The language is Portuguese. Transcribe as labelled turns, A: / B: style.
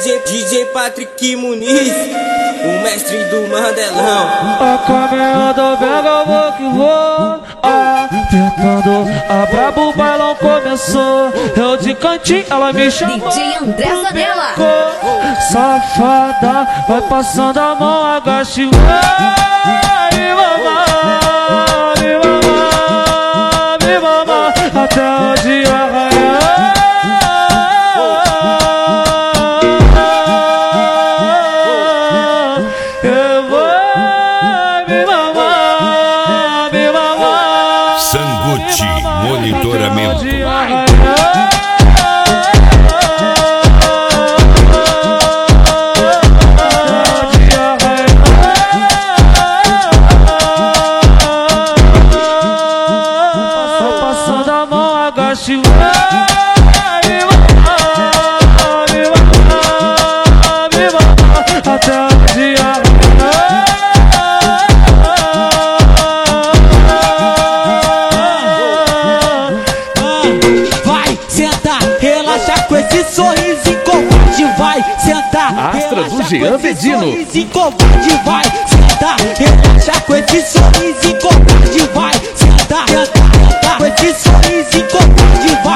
A: DJ Patrick Muniz, o mestre do Mandelão.
B: A caminhada pega, eu vou que vou. Apertando a brabo, o bailão começou. Eu de cantinho, ela me chamou.
C: DJ André Zanella.
B: Safada, vai passando a mão, agacha e vai me mamar, me mamar, me mamar, até o dia raiar. Eu vou me mamar, me mamar.
D: Sanguti, monitoramento.
B: Passando a mão, agacha e até o dia.
A: Vai sentar, relaxa com esse sorriso covarde. Vai sentar,
E: Astra do Jean Bedino.
A: sorriso covarde. Vai sentar, relaxa com esse sorriso covarde. Vai sentar, com esse sorriso covarde. Vai